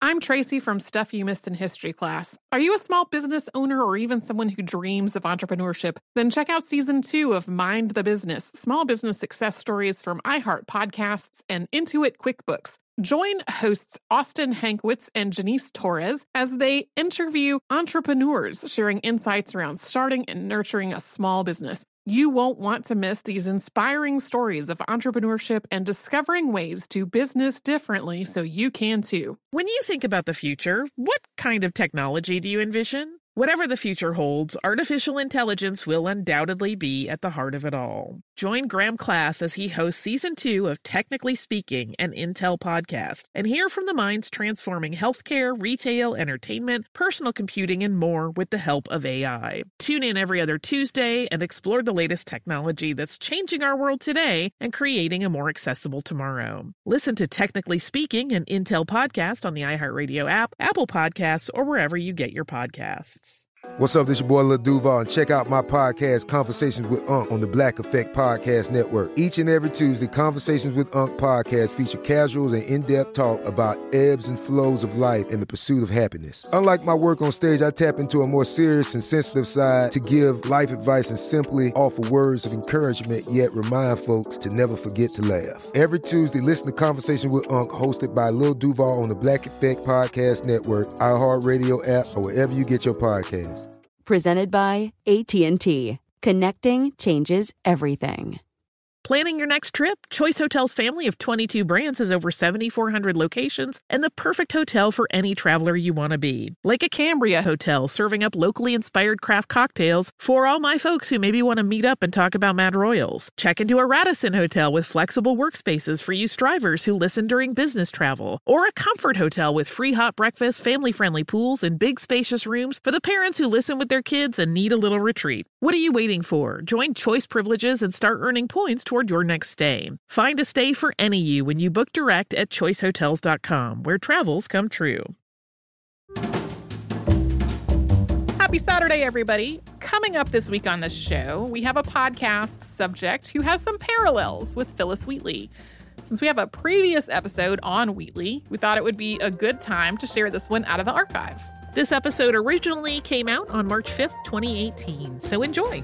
I'm Tracy from Stuff You Missed in History class. Are you a small business owner or even someone who dreams of entrepreneurship? Then check out Season 2 of Mind the Business, small business success stories from iHeart Podcasts and Intuit QuickBooks. Join hosts Austin Hankwitz and Janice Torres as they interview entrepreneurs sharing insights around starting and nurturing a small business. You won't want to miss these inspiring stories of entrepreneurship and discovering ways to business differently so you can too. When you think about the future, what kind of technology do you envision? Whatever the future holds, artificial intelligence will undoubtedly be at the heart of it all. Join Graham Class as he hosts Season 2 of Technically Speaking, an Intel podcast, and hear from the minds transforming healthcare, retail, entertainment, personal computing, and more with the help of AI. Tune in every other Tuesday and explore the latest technology that's changing our world today and creating a more accessible tomorrow. Listen to Technically Speaking, an Intel podcast on the iHeartRadio app, Apple Podcasts, or wherever you get your podcasts. What's up, this your boy Lil Duval, and check out my podcast, Conversations with Unc, on the Black Effect Podcast Network. Each and every Tuesday, Conversations with Unc podcast feature casual and in-depth talk about ebbs and flows of life and the pursuit of happiness. Unlike my work on stage, I tap into a more serious and sensitive side to give life advice and simply offer words of encouragement, yet remind folks to never forget to laugh. Every Tuesday, listen to Conversation with Unc, hosted by Lil Duval on the Black Effect Podcast Network, iHeartRadio app, or wherever you get your podcasts. Presented by AT&T. Connecting changes everything. Planning your next trip? Choice Hotels' family of 22 brands has over 7,400 locations and the perfect hotel for any traveler you want to be. Like a Cambria Hotel, serving up locally inspired craft cocktails for all my folks who maybe want to meet up and talk about Mad Royals. Check into a Radisson Hotel with flexible workspaces for you strivers who listen during business travel. Or a Comfort Hotel with free hot breakfast, family-friendly pools, and big spacious rooms for the parents who listen with their kids and need a little retreat. What are you waiting for? Join Choice Privileges and start earning points toward your next stay. Find a stay for any you when you book direct at choicehotels.com, where travels come true. Happy Saturday, everybody. Coming up this week on the show, we have a podcast subject who has some parallels with Phyllis Wheatley. Since we have a previous episode on Wheatley, we thought it would be a good time to share this one out of the archive. This episode originally came out on March 5th, 2018, so enjoy.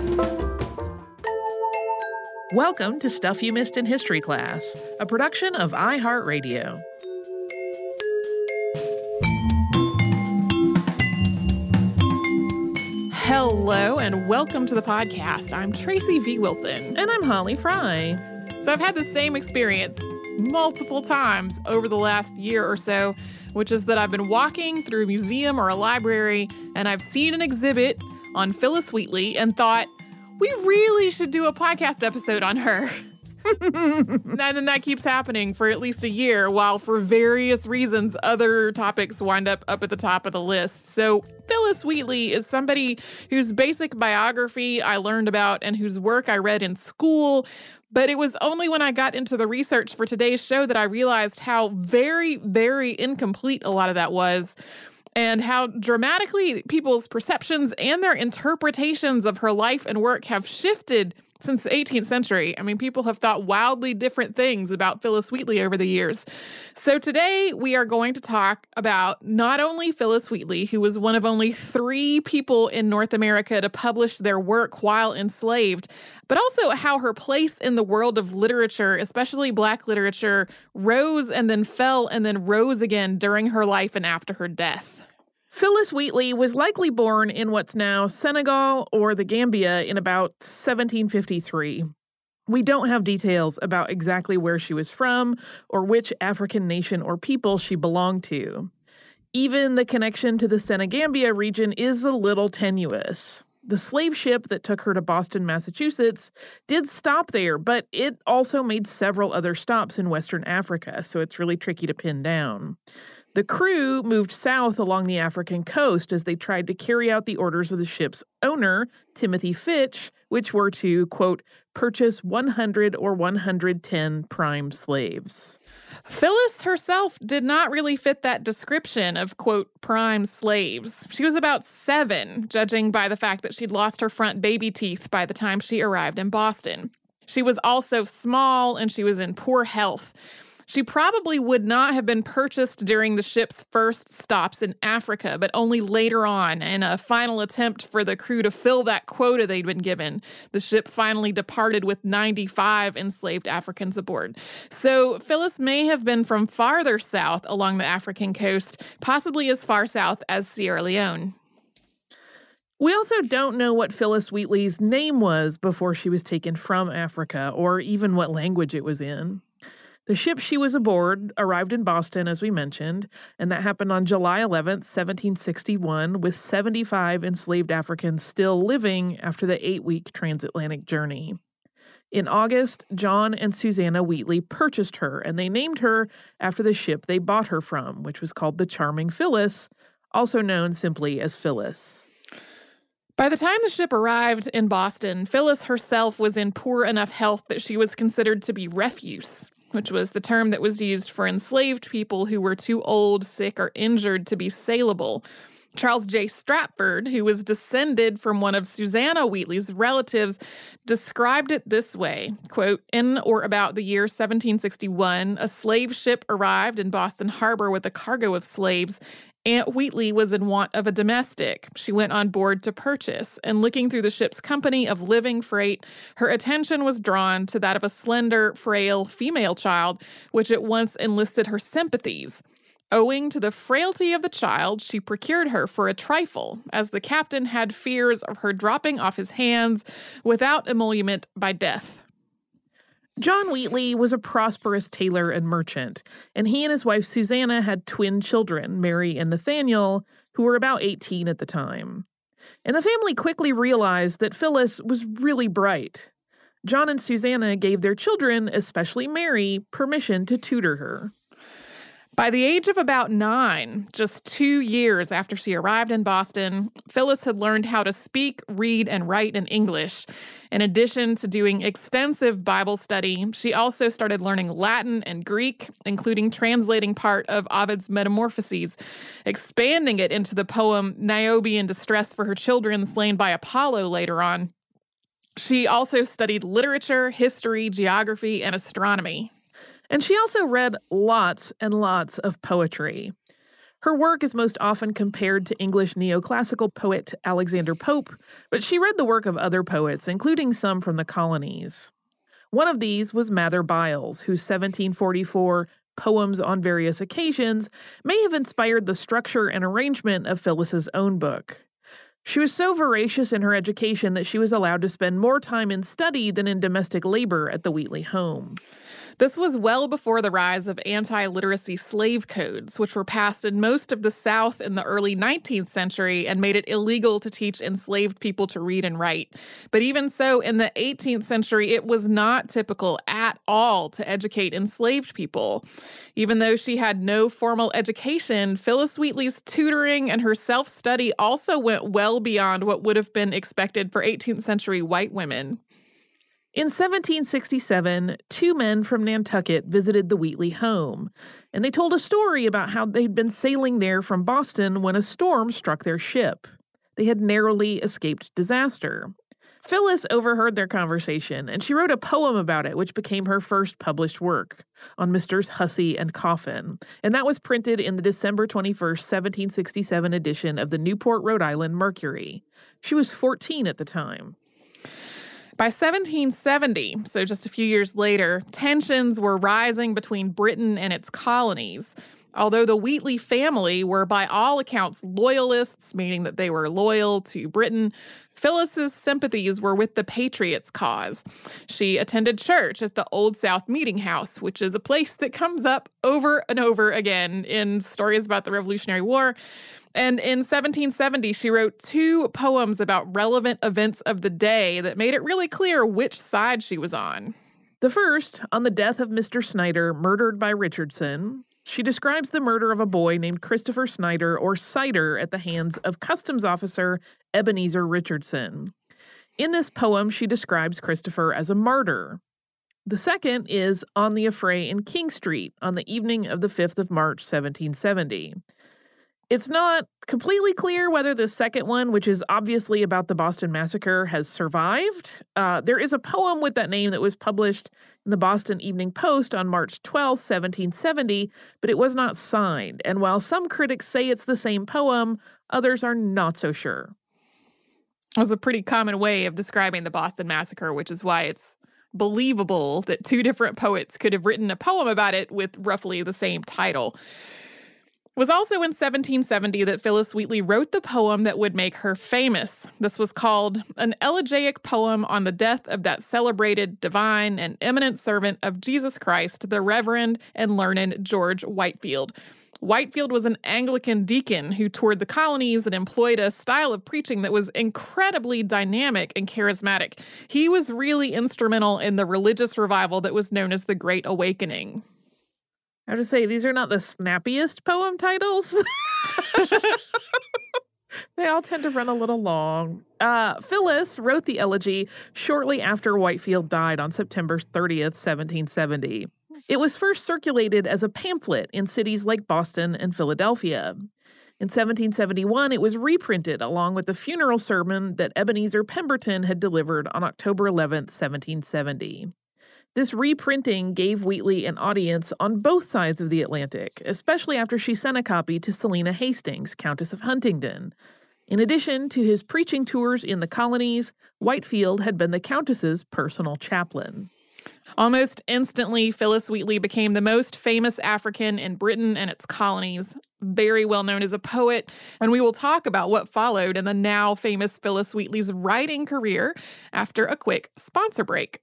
Welcome to Stuff You Missed in History class, a production of iHeartRadio. Hello and welcome to the podcast. I'm Tracy V. Wilson. And I'm Holly Fry. So I've had the same experience multiple times over the last year or so, which is that I've been walking through a museum or a library and I've seen an exhibit on Phyllis Wheatley and thought, we really should do a podcast episode on her. And then that keeps happening for at least a year, while for various reasons, other topics wind up at the top of the list. So Phyllis Wheatley is somebody whose basic biography I learned about and whose work I read in school. But it was only when I got into the research for today's show that I realized how very, very incomplete a lot of that was, and how dramatically people's perceptions and their interpretations of her life and work have shifted since the 18th century. I mean, people have thought wildly different things about Phyllis Wheatley over the years. So today we are going to talk about not only Phyllis Wheatley, who was one of only 3 people in North America to publish their work while enslaved, but also how her place in the world of literature, especially Black literature, rose and then fell and then rose again during her life and after her death. Phyllis Wheatley was likely born in what's now Senegal or the Gambia in about 1753. We don't have details about exactly where she was from or which African nation or people she belonged to. Even the connection to the Senegambia region is a little tenuous. The slave ship that took her to Boston, Massachusetts, did stop there, but it also made several other stops in Western Africa, so it's really tricky to pin down. The crew moved south along the African coast as they tried to carry out the orders of the ship's owner, Timothy Fitch, which were to, quote, purchase 100 or 110 prime slaves. Phyllis herself did not really fit that description of, quote, prime slaves. She was about 7, judging by the fact that she'd lost her front baby teeth by the time she arrived in Boston. She was also small and she was in poor health. She probably would not have been purchased during the ship's first stops in Africa, but only later on, in a final attempt for the crew to fill that quota they'd been given. The ship finally departed with 95 enslaved Africans aboard. So Phyllis may have been from farther south along the African coast, possibly as far south as Sierra Leone. We also don't know what Phyllis Wheatley's name was before she was taken from Africa, or even what language it was in. The ship she was aboard arrived in Boston, as we mentioned, and that happened on July 11th, 1761, with 75 enslaved Africans still living after the 8-week transatlantic journey. In August, John and Susanna Wheatley purchased her, and they named her after the ship they bought her from, which was called the Charming Phyllis, also known simply as Phyllis. By the time the ship arrived in Boston, Phyllis herself was in poor enough health that she was considered to be refuse, which was the term that was used for enslaved people who were too old, sick, or injured to be saleable. Charles J. Stratford, who was descended from one of Susanna Wheatley's relatives, described it this way, quote, "In or about the year 1761, a slave ship arrived in Boston Harbor with a cargo of slaves. Aunt Wheatley was in want of a domestic. She went on board to purchase, and looking through the ship's company of living freight, her attention was drawn to that of a slender, frail female child, which at once enlisted her sympathies. Owing to the frailty of the child, she procured her for a trifle, as the captain had fears of her dropping off his hands without emolument by death." John Wheatley was a prosperous tailor and merchant, and he and his wife Susanna had twin children, Mary and Nathaniel, who were about 18 at the time. And the family quickly realized that Phyllis was really bright. John and Susanna gave their children, especially Mary, permission to tutor her. By the age of about 9, just 2 years after she arrived in Boston, Phyllis had learned how to speak, read, and write in English. In addition to doing extensive Bible study, she also started learning Latin and Greek, including translating part of Ovid's Metamorphoses, expanding it into the poem Niobe in Distress for Her Children Slain by Apollo later on. She also studied literature, history, geography, and astronomy. And she also read lots and lots of poetry. Her work is most often compared to English neoclassical poet Alexander Pope, but she read the work of other poets, including some from the colonies. One of these was Mather Byles, whose 1744 Poems on Various Occasions may have inspired the structure and arrangement of Phyllis's own book. She was so voracious in her education that she was allowed to spend more time in study than in domestic labor at the Wheatley home. This was well before the rise of anti-literacy slave codes, which were passed in most of the South in the early 19th century and made it illegal to teach enslaved people to read and write. But even so, in the 18th century, it was not typical at all to educate enslaved people. Even though she had no formal education, Phyllis Wheatley's tutoring and her self-study also went well beyond what would have been expected for 18th century white women. In 1767, 2 men from Nantucket visited the Wheatley home, and they told a story about how they'd been sailing there from Boston when a storm struck their ship. They had narrowly escaped disaster. Phyllis overheard their conversation, and she wrote a poem about it, which became her first published work, on Messrs. Hussey and Coffin, and that was printed in the December 21st, 1767 edition of the Newport, Rhode Island Mercury. She was 14 at the time. By 1770, so just a few years later, tensions were rising between Britain and its colonies. Although the Wheatley family were by all accounts loyalists, meaning that they were loyal to Britain, Phyllis's sympathies were with the Patriots' cause. She attended church at the Old South Meeting House, which is a place that comes up over and over again in stories about the Revolutionary War. And in 1770, she wrote 2 poems about relevant events of the day that made it really clear which side she was on. The first, on the death of Mr. Snyder, murdered by Richardson. She describes the murder of a boy named Christopher Snyder, or Cider, at the hands of Customs Officer Ebenezer Richardson. In this poem, she describes Christopher as a martyr. The second is On the Affray in King Street, on the evening of the 5th of March, 1770. It's not completely clear whether the second one, which is obviously about the Boston Massacre, has survived. There is a poem with that name that was published in the Boston Evening Post on March 12, 1770, but it was not signed. And while some critics say it's the same poem, others are not so sure. It was a pretty common way of describing the Boston Massacre, which is why it's believable that two different poets could have written a poem about it with roughly the same title. It was also in 1770 that Phillis Wheatley wrote the poem that would make her famous. This was called An Elegiac Poem on the Death of That Celebrated, Divine, and Eminent Servant of Jesus Christ, the Reverend and Learned George Whitefield. Whitefield was an Anglican deacon who toured the colonies and employed a style of preaching that was incredibly dynamic and charismatic. He was really instrumental in the religious revival that was known as the Great Awakening. I have to say, these are not the snappiest poem titles. They all tend to run a little long. Phillis wrote the elegy shortly after Whitefield died on September 30th, 1770. It was first circulated as a pamphlet in cities like Boston and Philadelphia. In 1771, it was reprinted along with the funeral sermon that Ebenezer Pemberton had delivered on October 11th, 1770. This reprinting gave Wheatley an audience on both sides of the Atlantic, especially after she sent a copy to Selina Hastings, Countess of Huntingdon. In addition to his preaching tours in the colonies, Whitefield had been the Countess's personal chaplain. Almost instantly, Phillis Wheatley became the most famous African in Britain and its colonies. Very well known as a poet, and we will talk about what followed in the now famous Phillis Wheatley's writing career after a quick sponsor break.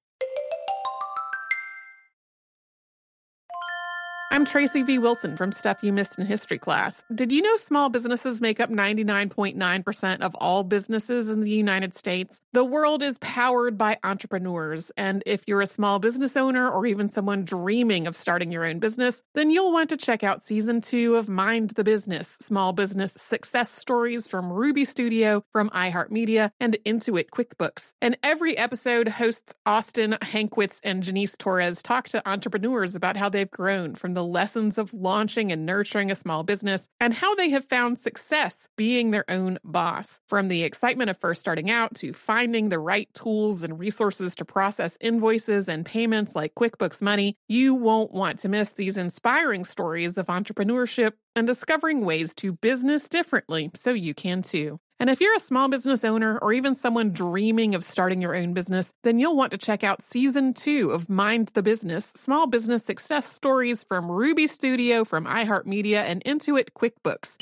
I'm Tracy V. Wilson from Stuff You Missed in History class. Did you know small businesses make up 99.9% of all businesses in the United States? The world is powered by entrepreneurs, and if you're a small business owner or even someone dreaming of starting your own business, then you'll want to check out Season 2 of Mind the Business, Small Business Success Stories from Ruby Studio, from iHeartMedia, and Intuit QuickBooks. And every episode, hosts Austin Hankwitz and Janice Torres talk to entrepreneurs about how they've grown from the lessons of launching and nurturing a small business and how they have found success being their own boss. From the excitement of first starting out to finding the right tools and resources to process invoices and payments like QuickBooks Money, you won't want to miss these inspiring stories of entrepreneurship and discovering ways to business differently so you can too. And if you're a small business owner or even someone dreaming of starting your own business, then you'll want to check out Season 2 of Mind the Business, Small Business Success Stories from Ruby Studio, from iHeartMedia, and Intuit QuickBooks.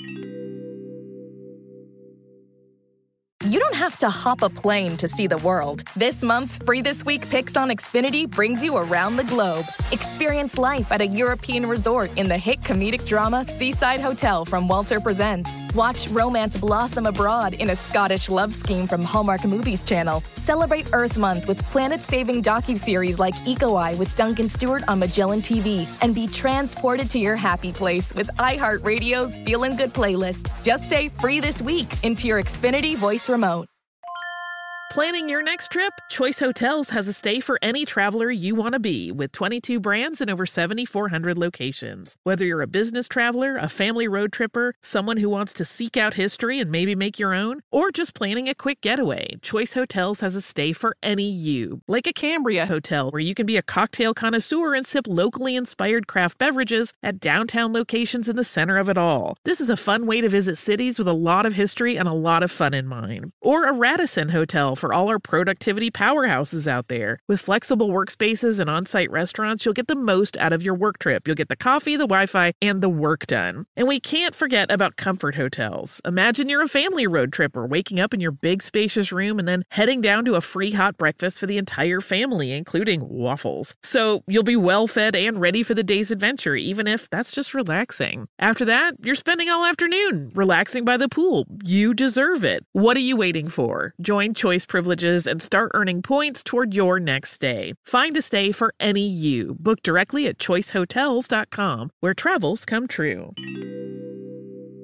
You don't have to hop a plane to see the world. This month's Free This Week picks on Xfinity brings you around the globe. Experience life at a European resort in the hit comedic drama Seaside Hotel from Walter Presents. Watch romance blossom abroad in a Scottish love scheme from Hallmark Movies Channel. Celebrate Earth Month with planet-saving docuseries like Eco Eye with Duncan Stewart on Magellan TV. And be transported to your happy place with iHeartRadio's Feelin' Good playlist. Just say Free This Week into your Xfinity voice remote. Planning your next trip? Choice Hotels has a stay for any traveler you want to be, with 22 brands and over 7,400 locations. Whether you're a business traveler, a family road tripper, someone who wants to seek out history and maybe make your own, or just planning a quick getaway, Choice Hotels has a stay for any you. Like a Cambria Hotel, where you can be a cocktail connoisseur and sip locally inspired craft beverages at downtown locations in the center of it all. This is a fun way to visit cities with a lot of history and a lot of fun in mind. Or a Radisson Hotel for all our productivity powerhouses out there. With flexible workspaces and on-site restaurants, you'll get the most out of your work trip. You'll get the coffee, the Wi-Fi, and the work done. And we can't forget about Comfort Hotels. Imagine you're a family road tripper, waking up in your big spacious room and then heading down to a free hot breakfast for the entire family, including waffles. So you'll be well fed and ready for the day's adventure, even if that's just relaxing. After that, you're spending all afternoon relaxing by the pool. You deserve it. What are you waiting for? Join Choice Privileges and start earning points toward your next stay. Find a stay for any you. Book directly at choicehotels.com, where travels come true.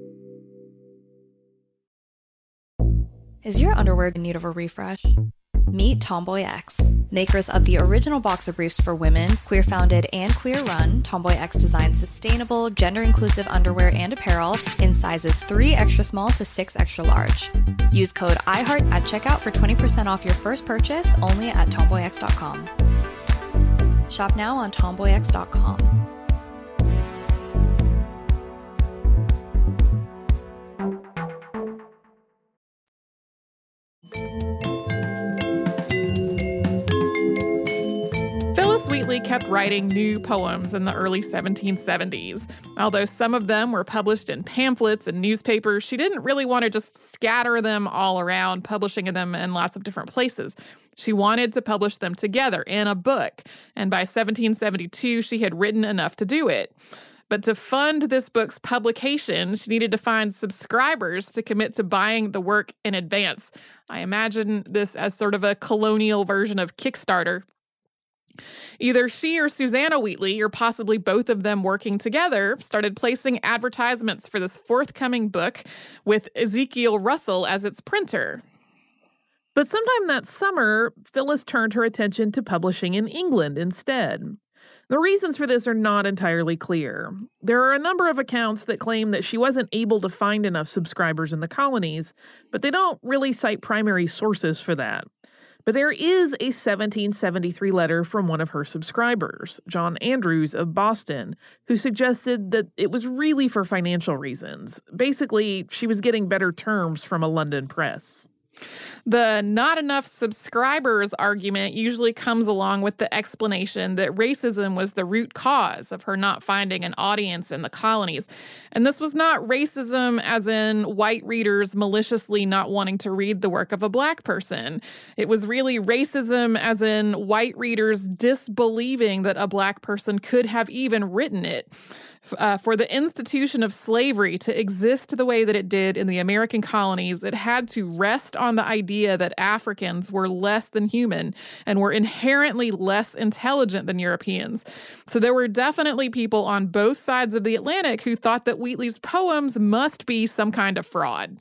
Is your underwear in need of a refresh? Meet Tomboy X. Makers of the original boxer briefs for women, queer-founded and queer-run, Tomboy X designs sustainable, gender-inclusive underwear and apparel in sizes 3 extra small to 6 extra large. Use code IHEART at checkout for 20% off your first purchase only at tomboyx.com. Shop now on tomboyx.com. Phillis Wheatley kept writing new poems in the early 1770s. Although some of them were published in pamphlets and newspapers, she didn't really want to just scatter them all around, publishing them in lots of different places. She wanted to publish them together in a book, and by 1772, she had written enough to do it. But to fund this book's publication, she needed to find subscribers to commit to buying the work in advance. I imagine this as sort of a colonial version of Kickstarter. Either she or Susanna Wheatley, or possibly both of them working together, started placing advertisements for this forthcoming book with Ezekiel Russell as its printer. But sometime that summer, Phillis turned her attention to publishing in England instead. The reasons for this are not entirely clear. There are a number of accounts that claim that she wasn't able to find enough subscribers in the colonies, but they don't really cite primary sources for that. But there is a 1773 letter from one of her subscribers, John Andrews of Boston, who suggested that it was really for financial reasons. Basically, she was getting better terms from a London press. The not enough subscribers argument usually comes along with the explanation that racism was the root cause of her not finding an audience in the colonies. And this was not racism as in white readers maliciously not wanting to read the work of a black person. It was really racism as in white readers disbelieving that a black person could have even written it. For the institution of slavery to exist the way that it did in the American colonies, it had to rest on the idea that Africans were less than human and were inherently less intelligent than Europeans. So there were definitely people on both sides of the Atlantic who thought that Wheatley's poems must be some kind of fraud.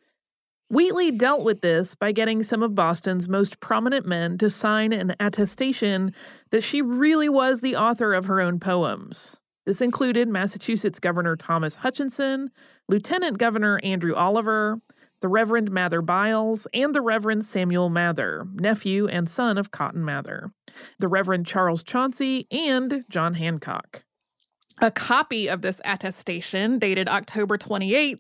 Wheatley dealt with this by getting some of Boston's most prominent men to sign an attestation that she really was the author of her own poems. This included Massachusetts Governor Thomas Hutchinson, Lieutenant Governor Andrew Oliver, the Reverend Mather Byles, and the Reverend Samuel Mather, nephew and son of Cotton Mather, the Reverend Charles Chauncey, and John Hancock. A copy of this attestation, dated October 28,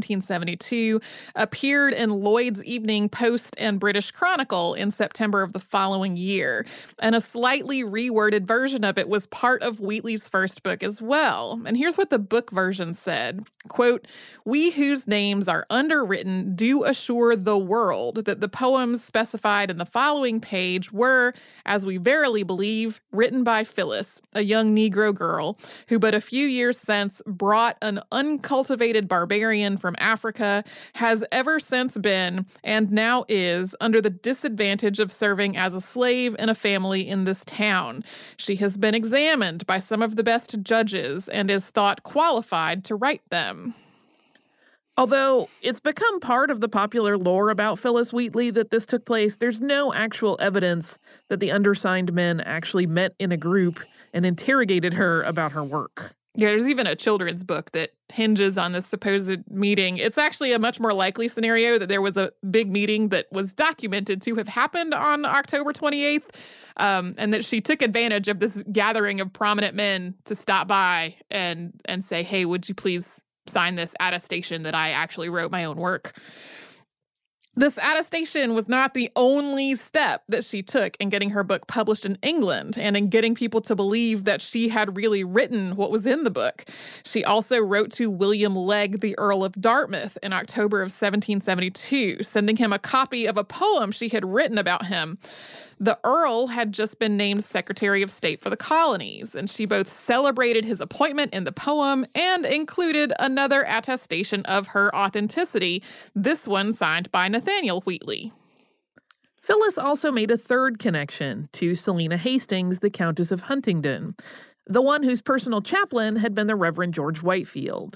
1772, appeared in Lloyd's Evening Post and British Chronicle in September of the following year, and a slightly reworded version of it was part of Wheatley's first book as well. And here's what the book version said, quote, "We whose names are underwritten do assure the world that the poems specified in the following page were, as we verily believe, written by Phillis, a young Negro girl, who but a few years since brought an uncultivated barbarian from Africa, has ever since been, and now is, under the disadvantage of serving as a slave in a family in this town. She has been examined by some of the best judges and is thought qualified to write them." Although it's become part of the popular lore about Phillis Wheatley that this took place, there's no actual evidence that the undersigned men actually met in a group and interrogated her about her work. Yeah, there's even a children's book that hinges on this supposed meeting. It's actually a much more likely scenario that there was a big meeting that was documented to have happened on October 28th, and that she took advantage of this gathering of prominent men to stop by and say, hey, would you please sign this attestation that I actually wrote my own work. This attestation was not the only step that she took in getting her book published in England and in getting people to believe that she had really written what was in the book. She also wrote to William Legge, the Earl of Dartmouth, in October of 1772, sending him a copy of a poem she had written about him. The Earl had just been named Secretary of State for the colonies, and she both celebrated his appointment in the poem and included another attestation of her authenticity, this one signed by Nathaniel Wheatley. Phillis also made a third connection to Selina Hastings, the Countess of Huntingdon, the one whose personal chaplain had been the Reverend George Whitefield.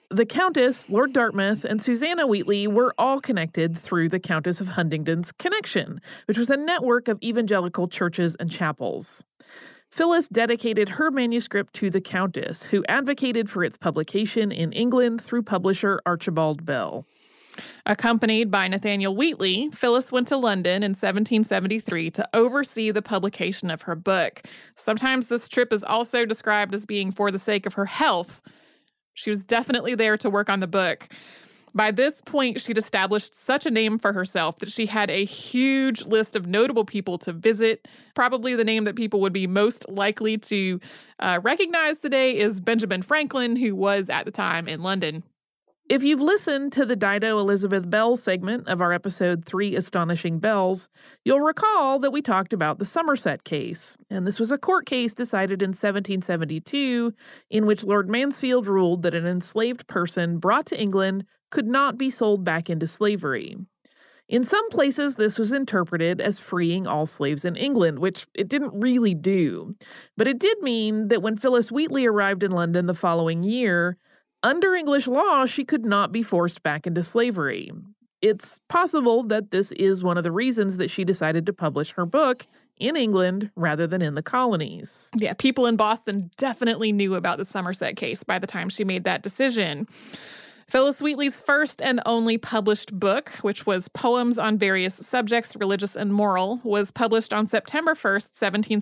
The Countess, Lord Dartmouth, and Susanna Wheatley were all connected through the Countess of Huntingdon's Connection, which was a network of evangelical churches and chapels. Phyllis dedicated her manuscript to the Countess, who advocated for its publication in England through publisher Archibald Bell. Accompanied by Nathaniel Wheatley, Phyllis went to London in 1773 to oversee the publication of her book. Sometimes this trip is also described as being for the sake of her health. She was definitely there to work on the book. By this point, she'd established such a name for herself that she had a huge list of notable people to visit. Probably the name that people would be most likely to recognize today is Benjamin Franklin, who was at the time in London. If you've listened to the Dido Elizabeth Bell segment of our episode 3 Astonishing Bells, you'll recall that we talked about the Somerset case. And this was a court case decided in 1772 in which Lord Mansfield ruled that an enslaved person brought to England could not be sold back into slavery. In some places, this was interpreted as freeing all slaves in England, which it didn't really do. But it did mean that when Phyllis Wheatley arrived in London the following year, under English law, she could not be forced back into slavery. It's possible that this is one of the reasons that she decided to publish her book in England rather than in the colonies. Yeah, people in Boston definitely knew about the Somerset case by the time she made that decision. Phyllis Wheatley's first and only published book, which was Poems on Various Subjects, Religious and Moral, was published on September 1st,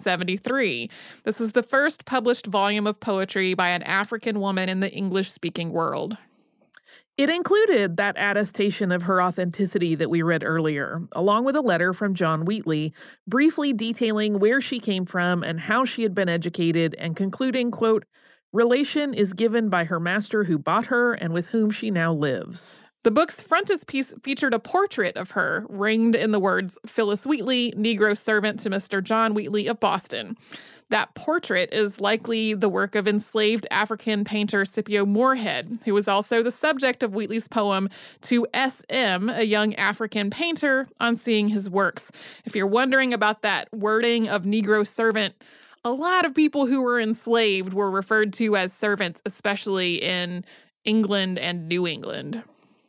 1773. This was the first published volume of poetry by an African woman in the English-speaking world. It included that attestation of her authenticity that we read earlier, along with a letter from John Wheatley, briefly detailing where she came from and how she had been educated, and concluding, quote, "Relation is given by her master who bought her and with whom she now lives." The book's frontispiece featured a portrait of her, ringed in the words, "Phyllis Wheatley, Negro servant to Mr. John Wheatley of Boston." That portrait is likely the work of enslaved African painter Scipio Moorhead, who was also the subject of Wheatley's poem To S.M., a young African painter, on seeing his works. If you're wondering about that wording of Negro servant, a lot of people who were enslaved were referred to as servants, especially in England and New England.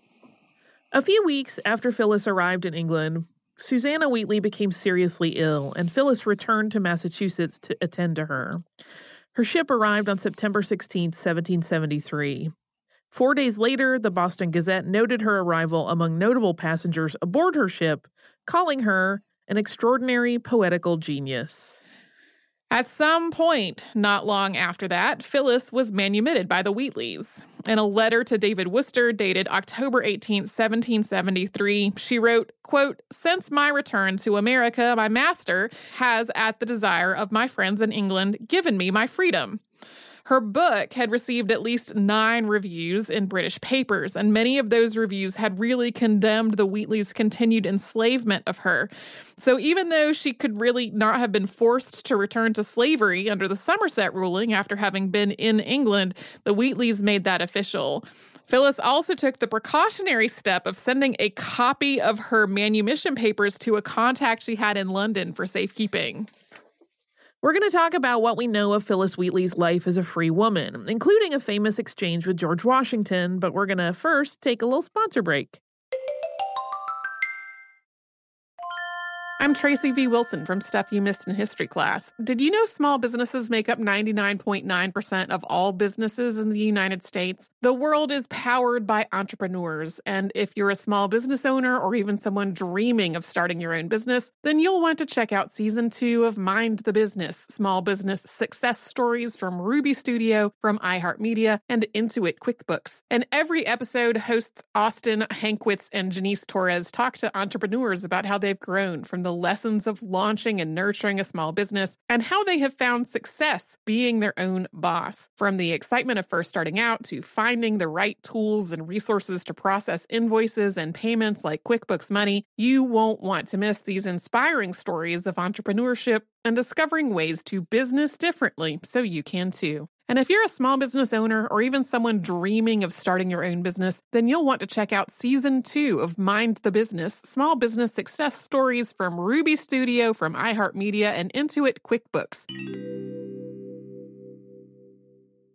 A few weeks after Phyllis arrived in England, Susanna Wheatley became seriously ill, and Phyllis returned to Massachusetts to attend to her. Her ship arrived on September 16, 1773. 4 days later, the Boston Gazette noted her arrival among notable passengers aboard her ship, calling her an extraordinary poetical genius. At some point, not long after that, Phyllis was manumitted by the Wheatleys. In a letter to David Worcester dated October 18, 1773, she wrote, quote, "Since my return to America, my master has, at the desire of my friends in England, given me my freedom." Her book had received at least 9 reviews in British papers, and many of those reviews had really condemned the Wheatleys' continued enslavement of her. So even though she could really not have been forced to return to slavery under the Somerset ruling after having been in England, the Wheatleys made that official. Phyllis also took the precautionary step of sending a copy of her manumission papers to a contact she had in London for safekeeping. We're going to talk about what we know of Phyllis Wheatley's life as a free woman, including a famous exchange with George Washington, but we're going to first take a little sponsor break. I'm Tracy V. Wilson from Stuff You Missed in History Class. Did you know small businesses make up 99.9% of all businesses in the United States? The world is powered by entrepreneurs, and if you're a small business owner or even someone dreaming of starting your own business, then you'll want to check out Season 2 of Mind the Business, Small Business Success Stories from Ruby Studio, from iHeartMedia, and Intuit QuickBooks. And every episode, hosts Austin Hankwitz and Janice Torres talk to entrepreneurs about how they've grown from the lessons of launching and nurturing a small business and how they have found success being their own boss. From the excitement of first starting out to finding the right tools and resources to process invoices and payments like QuickBooks Money, you won't want to miss these inspiring stories of entrepreneurship and discovering ways to business differently so you can too. And if you're a small business owner or even someone dreaming of starting your own business, then you'll want to check out Season 2 of Mind the Business, Small Business Success Stories from Ruby Studio, from iHeartMedia, and Intuit QuickBooks.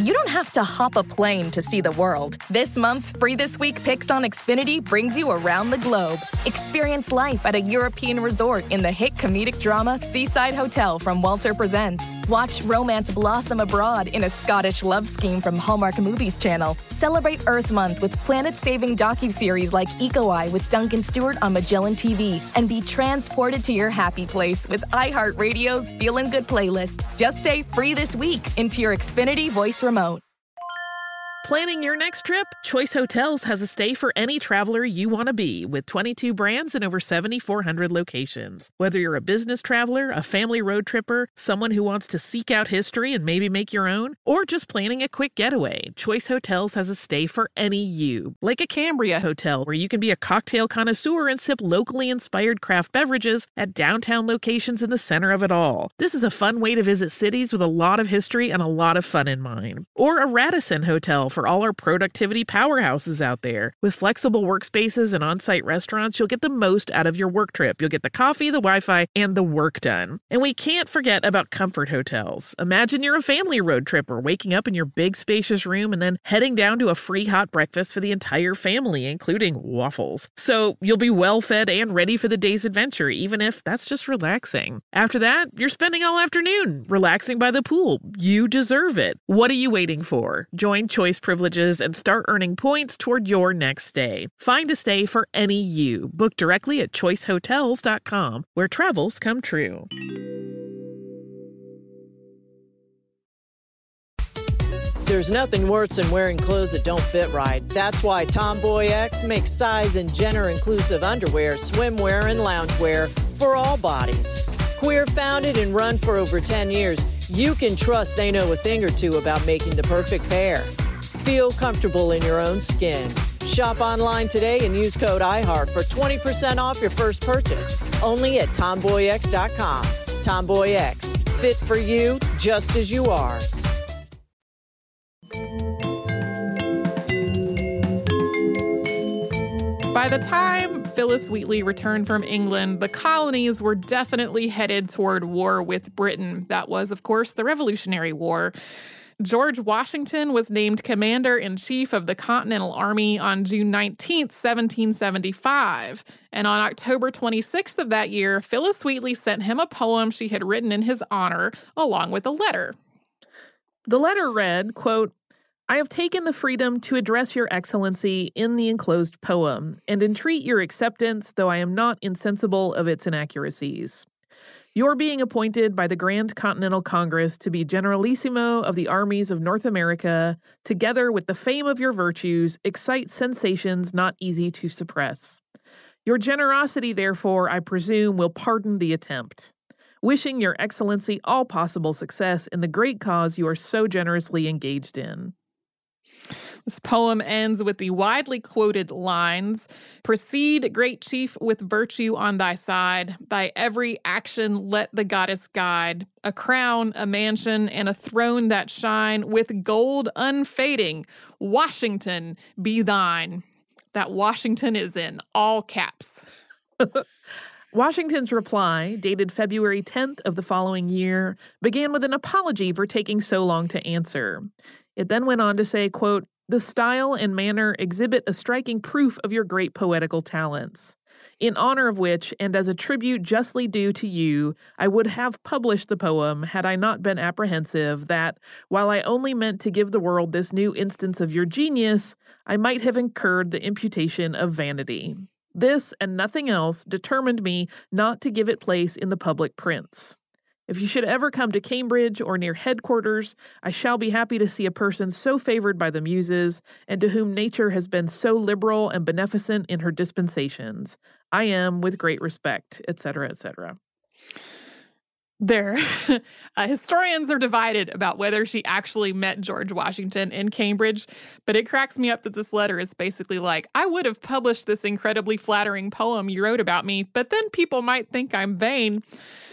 You don't have to hop a plane to see the world. This month's Free This Week Picks on Xfinity brings you around the globe. Experience life at a European resort in the hit comedic drama Seaside Hotel from Walter Presents. Watch romance blossom abroad in a Scottish love scheme from Hallmark Movies Channel. Celebrate Earth Month with planet-saving docuseries like Eco Eye with Duncan Stewart on Magellan TV. And be transported to your happy place with iHeartRadio's Feelin' Good playlist. Just say Free This Week into your Xfinity voice remote. Planning your next trip? Choice Hotels has a stay for any traveler you want to be, with 22 brands and over 7,400 locations. Whether you're a business traveler, a family road tripper, someone who wants to seek out history and maybe make your own, or just planning a quick getaway, Choice Hotels has a stay for any you. Like a Cambria Hotel, where you can be a cocktail connoisseur and sip locally inspired craft beverages at downtown locations in the center of it all. This is a fun way to visit cities with a lot of history and a lot of fun in mind. Or a Radisson Hotel for all our productivity powerhouses out there. With flexible workspaces and on-site restaurants, you'll get the most out of your work trip. You'll get the coffee, the Wi-Fi, and the work done. And we can't forget about comfort hotels. Imagine you're a family road tripper, waking up in your big spacious room and then heading down to a free hot breakfast for the entire family, including waffles. So you'll be well fed and ready for the day's adventure, even if that's just relaxing. After that, you're spending all afternoon relaxing by the pool. You deserve it. What are you waiting for? Join Choice Privileges and start earning points toward your next stay. Find a stay for any you. Book directly at choicehotels.com, where travels come true. There's nothing worse than wearing clothes that don't fit right. That's why Tomboy X makes size and gender-inclusive underwear, swimwear, and loungewear for all bodies. Queer founded and run for over 10 years, you can trust they know a thing or two about making the perfect pair. Feel comfortable in your own skin. Shop online today and use code IHEART for 20% off your first purchase. Only at TomboyX.com. Tomboy X. Fit for you just as you are. By the time Phillis Wheatley returned from England, the colonies were definitely headed toward war with Britain. That was, of course, the Revolutionary War. George Washington was named Commander-in-Chief of the Continental Army on June 19, 1775. And on October 26th of that year, Phillis Wheatley sent him a poem she had written in his honor, along with a letter. The letter read, quote, I have taken the freedom to address your excellency in the enclosed poem, and entreat your acceptance, though I am not insensible of its inaccuracies. Your being appointed by the Grand Continental Congress to be Generalissimo of the armies of North America, together with the fame of your virtues, excites sensations not easy to suppress. Your generosity, therefore, I presume, will pardon the attempt. Wishing your excellency all possible success in the great cause you are so generously engaged in. This poem ends with the widely quoted lines, Proceed, great chief, with virtue on thy side. Thy every action let the goddess guide. A crown, a mansion, and a throne that shine with gold unfading. Washington be thine. That Washington is in all caps. Washington's reply, dated February 10th of the following year, began with an apology for taking so long to answer. It then went on to say, quote, the style and manner exhibit a striking proof of your great poetical talents, in honor of which, and as a tribute justly due to you, I would have published the poem had I not been apprehensive that, while I only meant to give the world this new instance of your genius, I might have incurred the imputation of vanity. This, and nothing else, determined me not to give it place in the public prints. If you should ever come to Cambridge or near headquarters, I shall be happy to see a person so favored by the Muses, and to whom nature has been so liberal and beneficent in her dispensations. I am, with great respect, etc., etc. Historians are divided about whether she actually met George Washington in Cambridge, but it cracks me up that this letter is basically like, I would have published this incredibly flattering poem you wrote about me, but then people might think I'm vain.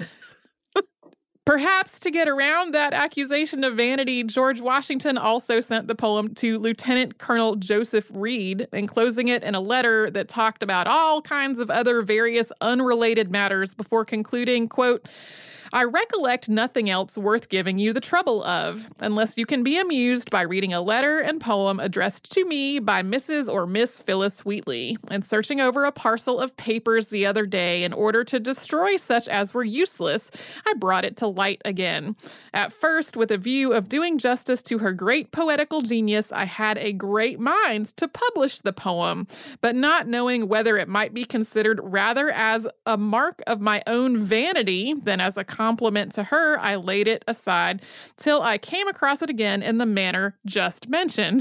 Perhaps to get around that accusation of vanity, George Washington also sent the poem to Lieutenant Colonel Joseph Reed, enclosing it in a letter that talked about all kinds of other various unrelated matters before concluding, quote, I recollect nothing else worth giving you the trouble of, unless you can be amused by reading a letter and poem addressed to me by Mrs. or Miss Phillis Wheatley, and searching over a parcel of papers the other day in order to destroy such as were useless, I brought it to light again. At first, with a view of doing justice to her great poetical genius, I had a great mind to publish the poem, but not knowing whether it might be considered rather as a mark of my own vanity than as a compliment to her, I laid it aside till I came across it again in the manner just mentioned.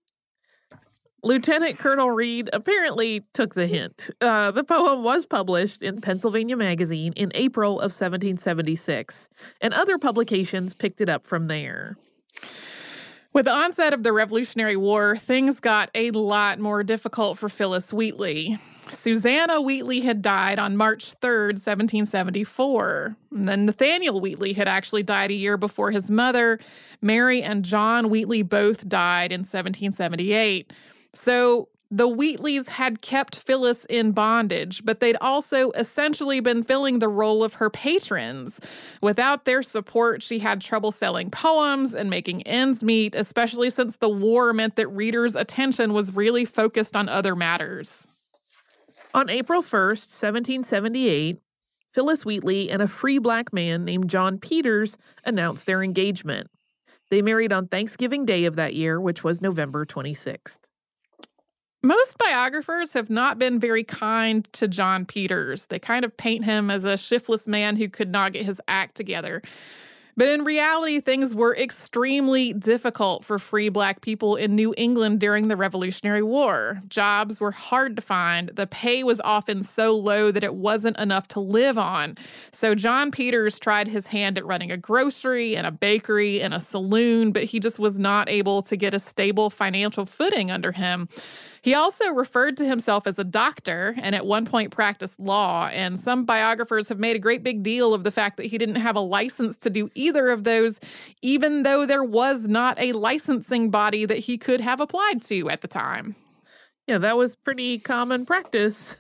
Lieutenant Colonel Reed apparently took the hint. The poem was published in Pennsylvania Magazine in April of 1776, and other publications picked it up from there. With the onset of the Revolutionary War, things got a lot more difficult for Phillis Wheatley. Susanna Wheatley had died on March 3rd, 1774. And then Nathaniel Wheatley had actually died a year before his mother. Mary and John Wheatley both died in 1778. So the Wheatleys had kept Phillis in bondage, but they'd also essentially been filling the role of her patrons. Without their support, she had trouble selling poems and making ends meet, especially since the war meant that readers' attention was really focused on other matters. On April 1st, 1778, Phillis Wheatley and a free black man named John Peters announced their engagement. They married on Thanksgiving Day of that year, which was November 26th. Most biographers have not been very kind to John Peters. They kind of paint him as a shiftless man who could not get his act together. But in reality, things were extremely difficult for free black people in New England during the Revolutionary War. Jobs were hard to find. The pay was often so low that it wasn't enough to live on. So John Peters tried his hand at running a grocery and a bakery and a saloon, but he just was not able to get a stable financial footing under him. He also referred to himself as a doctor and at one point practiced law, and some biographers have made a great big deal of the fact that he didn't have a license to do either of those, even though there was not a licensing body that he could have applied to at the time. Yeah, that was pretty common practice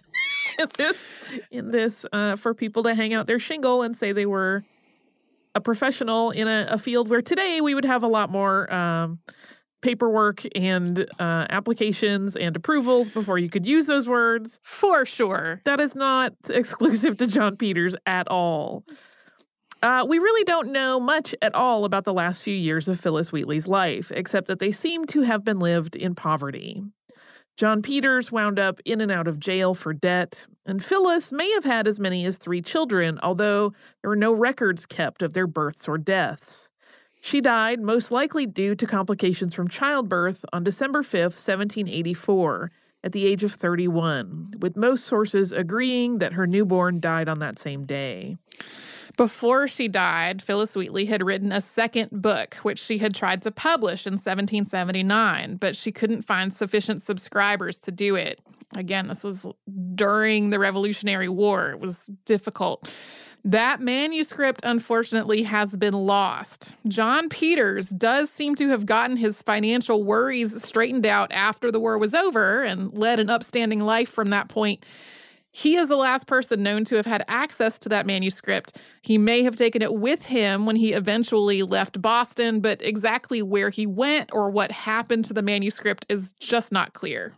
in this for people to hang out their shingle and say they were a professional in a field where today we would have a lot more paperwork and applications and approvals before you could use those words. For sure. That is not exclusive to John Peters at all. We really don't know much at all about the last few years of Phillis Wheatley's life, except that they seem to have been lived in poverty. John Peters wound up in and out of jail for debt, and Phillis may have had as many as 3 children, although there were no records kept of their births or deaths. She died most likely due to complications from childbirth on December 5th, 1784, at the age of 31, with most sources agreeing that her newborn died on that same day. Before she died, Phillis Wheatley had written a second book, which she had tried to publish in 1779, but she couldn't find sufficient subscribers to do it. Again, this was during the Revolutionary War. It was difficult. That manuscript, unfortunately, has been lost. John Peters does seem to have gotten his financial worries straightened out after the war was over and led an upstanding life from that point. He is the last person known to have had access to that manuscript. He may have taken it with him when he eventually left Boston, but exactly where he went or what happened to the manuscript is just not clear.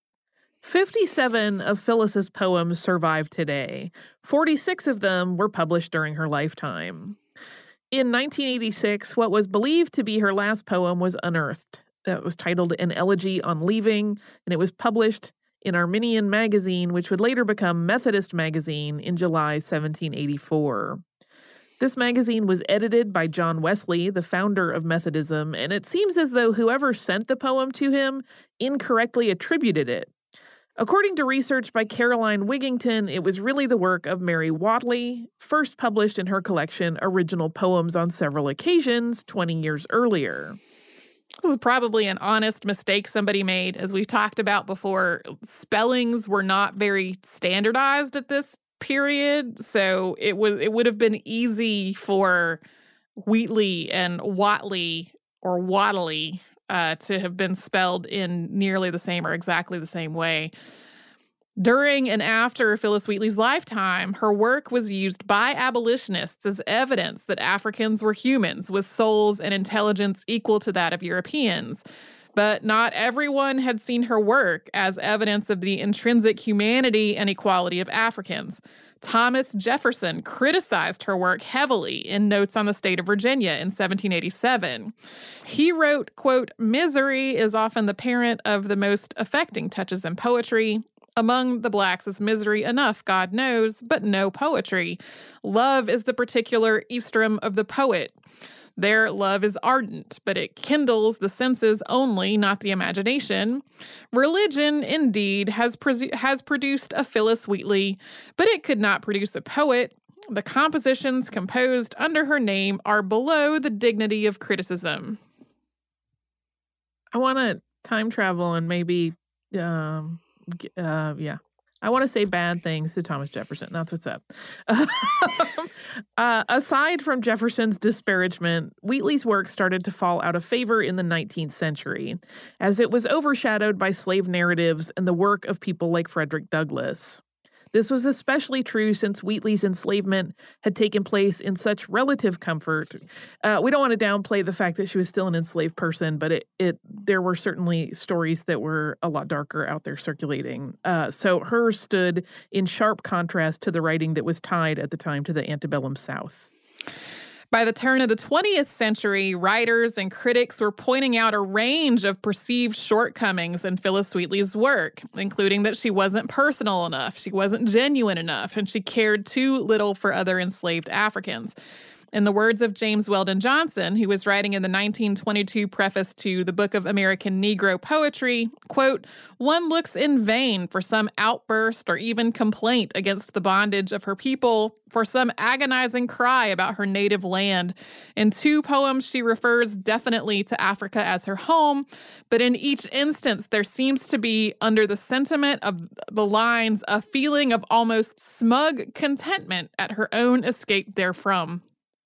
57 of Phillis's poems survive today. 46 of them were published during her lifetime. In 1986, what was believed to be her last poem was unearthed. That was titled An Elegy on Leaving, and it was published in Arminian Magazine, which would later become Methodist Magazine in July 1784. This magazine was edited by John Wesley, the founder of Methodism, and it seems as though whoever sent the poem to him incorrectly attributed it. According to research by Caroline Wigington, it was really the work of Mary Whatley, first published in her collection Original Poems on several occasions 20 years earlier. This is probably an honest mistake somebody made. As we've talked about before, spellings were not very standardized at this period, so it would have been easy for Wheatley and Whatley or Whatley to have been spelled in nearly the same or exactly the same way. During and after Phillis Wheatley's lifetime, her work was used by abolitionists as evidence that Africans were humans with souls and intelligence equal to that of Europeans. But not everyone had seen her work as evidence of the intrinsic humanity and equality of Africans. Thomas Jefferson criticized her work heavily in Notes on the State of Virginia in 1787. He wrote, quote, "Misery is often the parent of the most affecting touches in poetry. Among the blacks is misery enough, God knows, but no poetry. Love is the particular estrum of the poet. Their love is ardent, but it kindles the senses only, not the imagination. Religion, indeed, has produced a Phillis Wheatley, but it could not produce a poet. The compositions composed under her name are below the dignity of criticism." I want to time travel and maybe, I want to say bad things to Thomas Jefferson. That's what's up. Aside from Jefferson's disparagement, Wheatley's work started to fall out of favor in the 19th century, as it was overshadowed by slave narratives and the work of people like Frederick Douglass. This was especially true since Wheatley's enslavement had taken place in such relative comfort. We don't want to downplay the fact that she was still an enslaved person, but there were certainly stories that were a lot darker out there circulating. So hers stood in sharp contrast to the writing that was tied at the time to the antebellum South. By the turn of the 20th century, writers and critics were pointing out a range of perceived shortcomings in Phillis Wheatley's work, including that she wasn't personal enough, she wasn't genuine enough, and she cared too little for other enslaved Africans. In the words of James Weldon Johnson, who was writing in the 1922 preface to the Book of American Negro Poetry, quote, "One looks in vain for some outburst or even complaint against the bondage of her people, for some agonizing cry about her native land. In 2 poems, she refers definitely to Africa as her home, but in each instance, there seems to be, under the sentiment of the lines, a feeling of almost smug contentment at her own escape therefrom."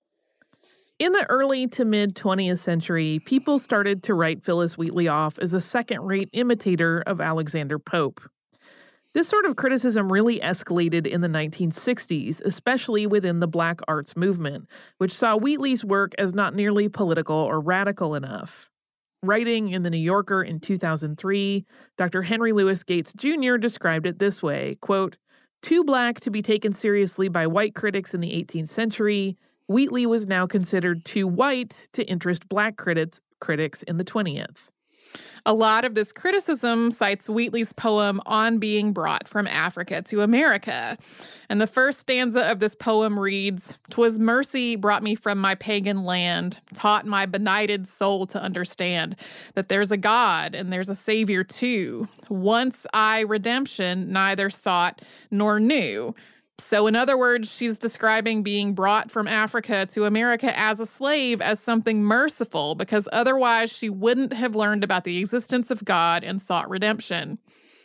In the early to mid-20th century, people started to write Phillis Wheatley off as a second-rate imitator of Alexander Pope. This sort of criticism really escalated in the 1960s, especially within the Black arts movement, which saw Wheatley's work as not nearly political or radical enough. Writing in The New Yorker in 2003, Dr. Henry Louis Gates Jr. described it this way, quote, "Too black to be taken seriously by white critics in the 18th century, Wheatley was now considered too white to interest black critics in the 20th. A lot of this criticism cites Wheatley's poem On Being Brought from Africa to America. And the first stanza of this poem reads, "'Twas mercy brought me from my pagan land, taught my benighted soul to understand that there's a God and there's a Savior too. Once I redemption neither sought nor knew." So in other words, she's describing being brought from Africa to America as a slave as something merciful, because otherwise she wouldn't have learned about the existence of God and sought redemption.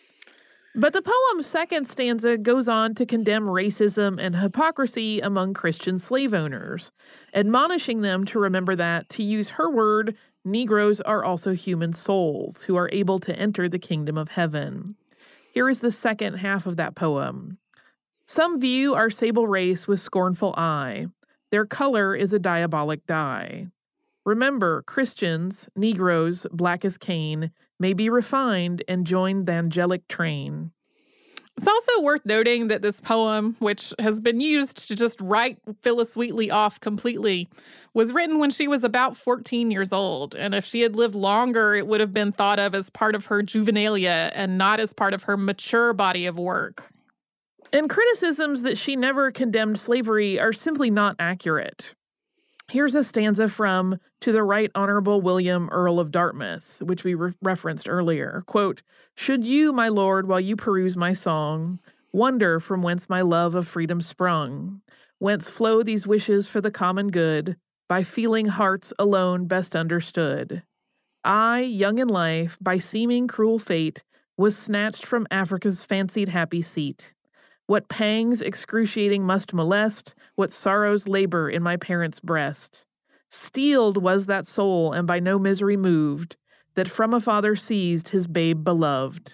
But the poem's second stanza goes on to condemn racism and hypocrisy among Christian slave owners, admonishing them to remember that, to use her word, Negroes are also human souls who are able to enter the kingdom of heaven. Here is the second half of that poem. "Some view our sable race with scornful eye. Their color is a diabolic dye. Remember, Christians, Negroes, black as Cain, may be refined and join the angelic train." It's also worth noting that this poem, which has been used to just write Phillis Wheatley off completely, was written when she was about 14 years old. And if she had lived longer, it would have been thought of as part of her juvenilia and not as part of her mature body of work. And criticisms that she never condemned slavery are simply not accurate. Here's a stanza from To the Right Honorable William, Earl of Dartmouth, which we referenced earlier. Quote, "Should you, my lord, while you peruse my song, wonder from whence my love of freedom sprung, whence flow these wishes for the common good, by feeling hearts alone best understood. I, young in life, by seeming cruel fate, was snatched from Africa's fancied happy seat. What pangs excruciating must molest, what sorrows labor in my parents' breast. Steeled was that soul, and by no misery moved, that from a father seized his babe beloved.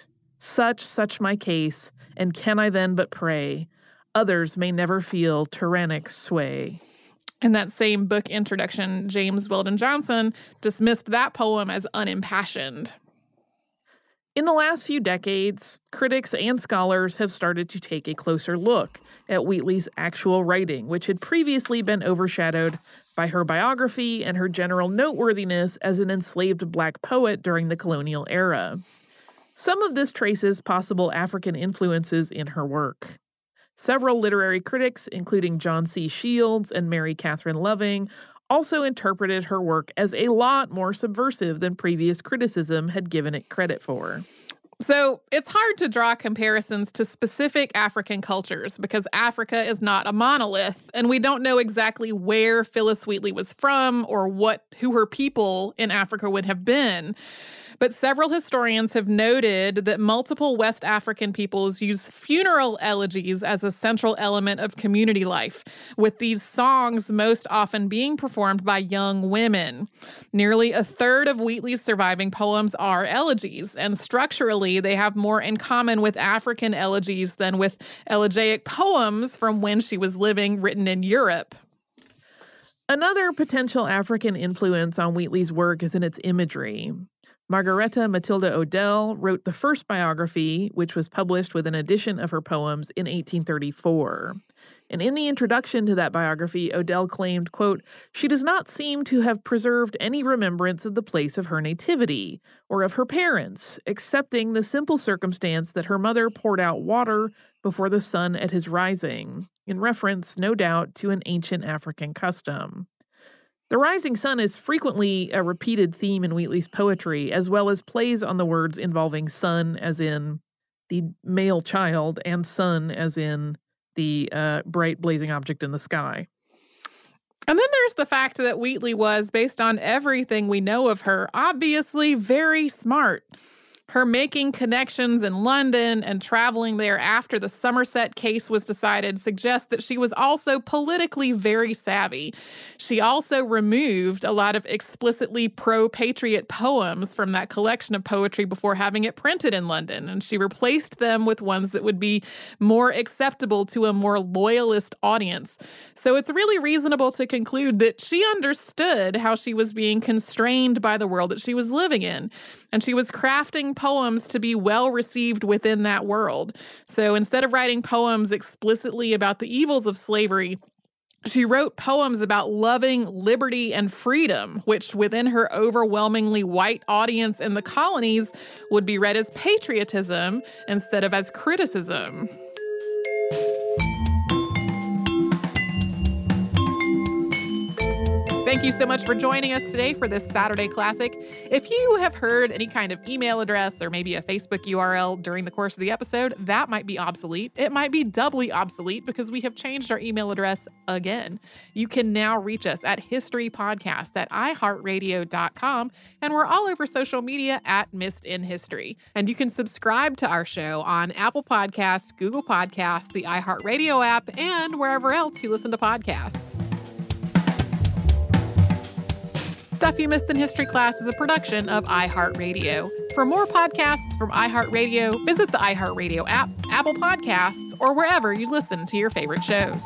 Such my case, and can I then but pray, others may never feel tyrannic sway. In that same book introduction, James Weldon Johnson dismissed that poem as unimpassioned. In the last few decades, critics and scholars have started to take a closer look at Wheatley's actual writing, which had previously been overshadowed by her biography and her general noteworthiness as an enslaved Black poet during the colonial era. Some of this traces possible African influences in her work. Several literary critics, including John C. Shields and Mary Catherine Loving, also interpreted her work as a lot more subversive than previous criticism had given it credit for. So it's hard to draw comparisons to specific African cultures because Africa is not a monolith, and we don't know exactly where Phillis Wheatley was from or who her people in Africa would have been. But several historians have noted that multiple West African peoples use funeral elegies as a central element of community life, with these songs most often being performed by young women. Nearly a third of Wheatley's surviving poems are elegies, and structurally they have more in common with African elegies than with elegiac poems from when she was living, written in Europe. Another potential African influence on Wheatley's work is in its imagery. Margareta Matilda Odell wrote the first biography, which was published with an edition of her poems in 1834. And in the introduction to that biography, Odell claimed, quote, "She does not seem to have preserved any remembrance of the place of her nativity or of her parents, excepting the simple circumstance that her mother poured out water before the sun at his rising," in reference, no doubt, to an ancient African custom. The rising sun is frequently a repeated theme in Wheatley's poetry, as well as plays on the words involving sun as in the male child and sun as in the bright blazing object in the sky. And then there's the fact that Wheatley was, based on everything we know of her, obviously very smart. Her making connections in London and traveling there after the Somerset case was decided suggests that she was also politically very savvy. She also removed a lot of explicitly pro-patriot poems from that collection of poetry before having it printed in London, and she replaced them with ones that would be more acceptable to a more loyalist audience. So it's really reasonable to conclude that she understood how she was being constrained by the world that she was living in, and she was crafting poems to be well received within that world. So instead of writing poems explicitly about the evils of slavery, she wrote poems about loving liberty and freedom, which within her overwhelmingly white audience in the colonies would be read as patriotism instead of as criticism. Thank you so much for joining us today for this Saturday Classic. If you have heard any kind of email address or maybe a Facebook URL during the course of the episode, that might be obsolete. It might be doubly obsolete because we have changed our email address again. You can now reach us at historypodcast@iheartradio.com, and we're all over social media at Missed in History. And you can subscribe to our show on Apple Podcasts, Google Podcasts, the iHeartRadio app, and wherever else you listen to podcasts. Stuff You Missed in History Class is a production of iHeartRadio. For more podcasts from iHeartRadio, visit the iHeartRadio app, Apple Podcasts, or wherever you listen to your favorite shows.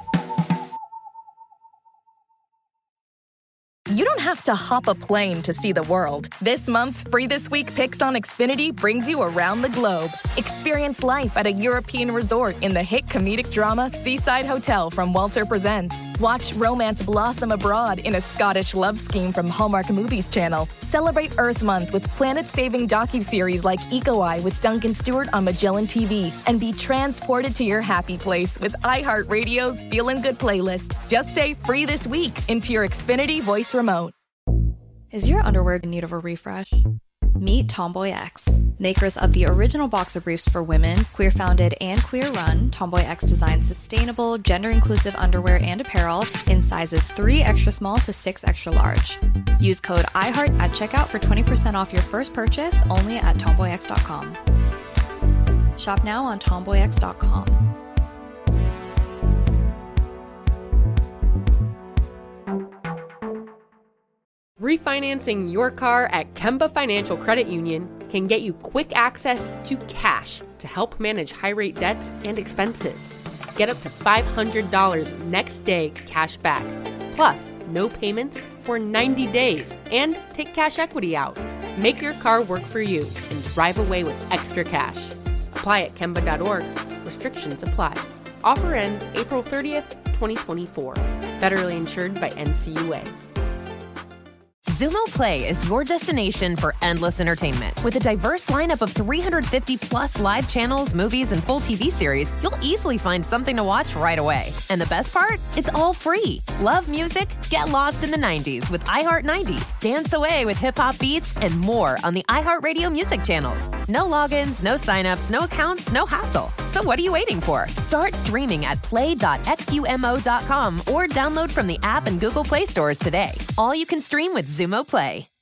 You don't have to hop a plane to see the world. This month's Free This Week Picks on Xfinity brings you around the globe. Experience life at a European resort in the hit comedic drama Seaside Hotel from Walter Presents. Watch romance blossom abroad in a Scottish love scheme from Hallmark Movies Channel. Celebrate Earth Month with planet-saving docuseries like Eco Eye with Duncan Stewart on Magellan TV. And be transported to your happy place with iHeartRadio's Feelin' Good playlist. Just say Free This Week into your Xfinity voice remote. Is your underwear in need of a refresh? Meet Tomboy X, makers of the original boxer briefs for women, queer-founded and queer-run. Tomboy X designs sustainable, gender-inclusive underwear and apparel in sizes 3 extra small to 6 extra large. Use code IHEART at checkout for 20% off your first purchase only at tomboyx.com. Shop now on tomboyx.com. Refinancing your car at Kemba Financial Credit Union can get you quick access to cash to help manage high-rate debts and expenses. Get up to $500 next day cash back, plus no payments for 90 days, and take cash equity out. Make your car work for you and drive away with extra cash. Apply at Kemba.org. Restrictions apply. Offer ends April 30th, 2024. Federally insured by NCUA. Xumo Play is your destination for endless entertainment. With a diverse lineup of 350-plus live channels, movies, and full TV series, you'll easily find something to watch right away. And the best part? It's all free. Love music? Get lost in the 90s with iHeart 90s, dance away with hip-hop beats, and more on the iHeartRadio music channels. No logins, no signups, no accounts, no hassle. So what are you waiting for? Start streaming at play.xumo.com or download from the app and Google Play stores today. All you can stream with Xumo Play.